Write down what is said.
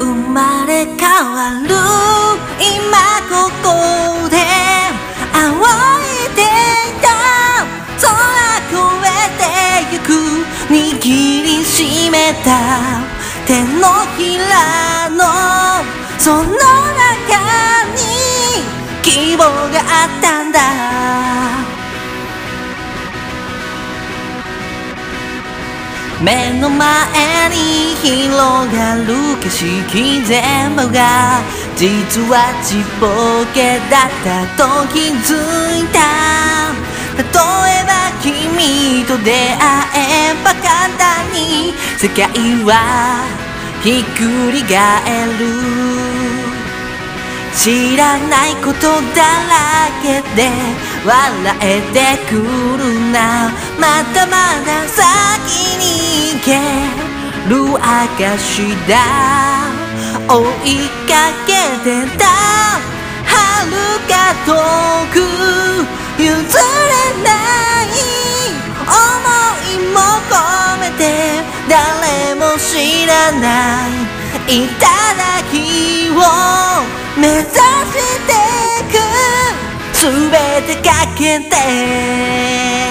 生まれ変わる今ここで仰いでいた空越えてゆく握りしめた手のひらのその中に希望があったんだ。目の前に広がる景色全部が実はちっぽけだったと気づいた。例えば君と出会えば簡単に世界はひっくり返る。知らないことだらけで笑えてくるな。まだまだ先に行ける証だ。追いかけてた遥か遠く譲れない想いも込めて誰も知らない頂を目指してく全てかけて